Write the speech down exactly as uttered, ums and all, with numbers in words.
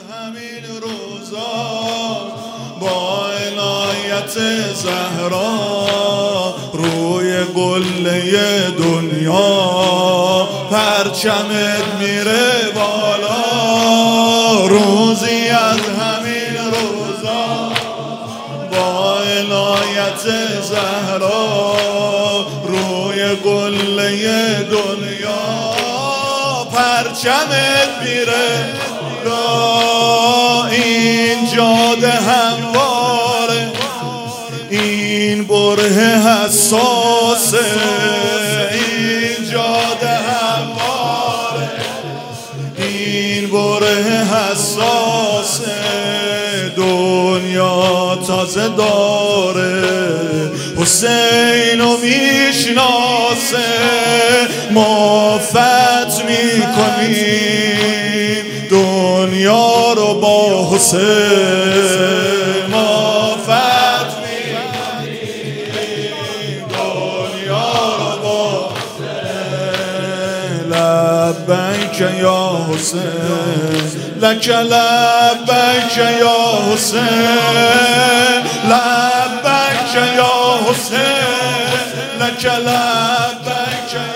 همین روزا با عنایت زهرا روی قله دنیا پرچمت میره بالا. روزی از همین روزا با عنایت زهرا روی قله دنیا پرچمت میره بالا. این جاده همواره، این بره حساسه، این جاده همواره، این بره حساسه. دنیا تازه داره حسینو میشناسه. ما فتح میکنیم دنیا رو با حسین. ما فتح میکنیم دنیا رو با حسین. لبیک یا حسین لک لبیک یا حسین، لبیک یا حسین لک لبیک